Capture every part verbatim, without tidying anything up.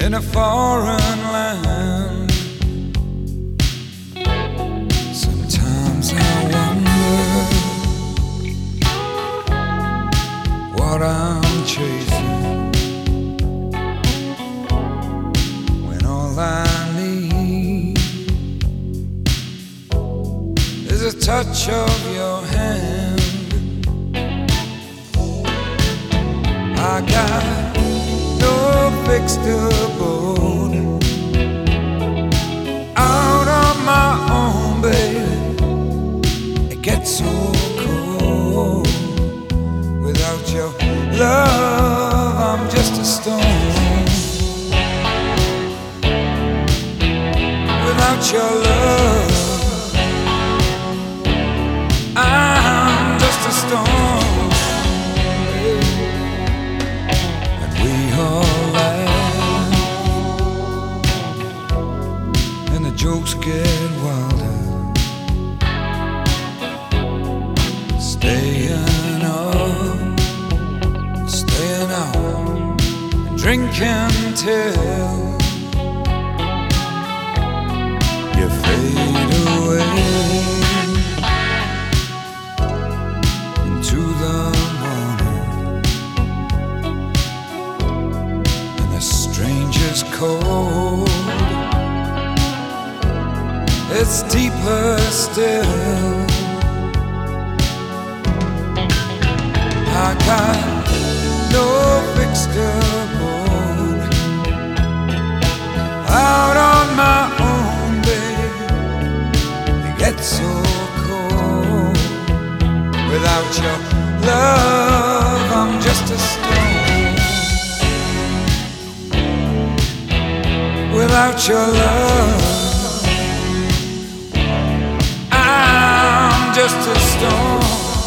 in a foreign land. Sometimes I wonder what I'm chasing, when all I need is a touch of your hand. I got no fixed abode, out on my own, baby. It gets so cold without your love. I'm just a stone. Without your love, I'm just a stone. Jokes get wilder, staying up, staying out, and drinking till you fade away into the morning, and the strangest cold, it's deeper still. I got no fixed abode, out on my own, babe. It gets so cold without your love. I'm just a stone. Without your love, just a stone.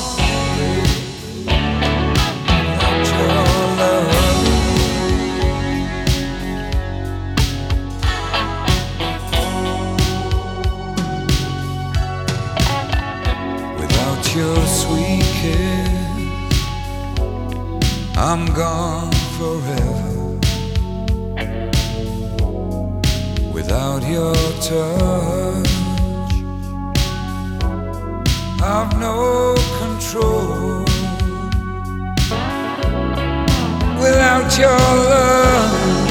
Without your love, without your sweet kiss, I'm gone forever. Without your touch, I've no control. Without your love,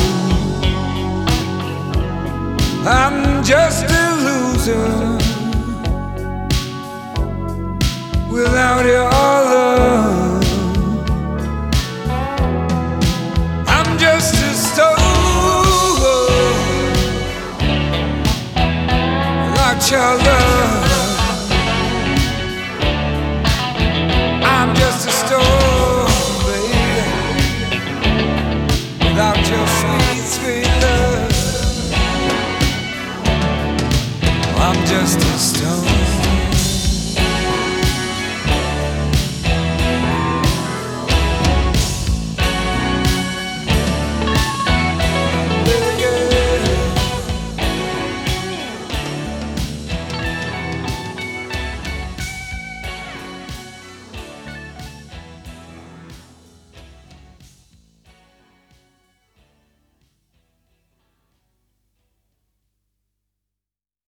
I'm just a loser. Without your love, I'm just a stone. Without your love,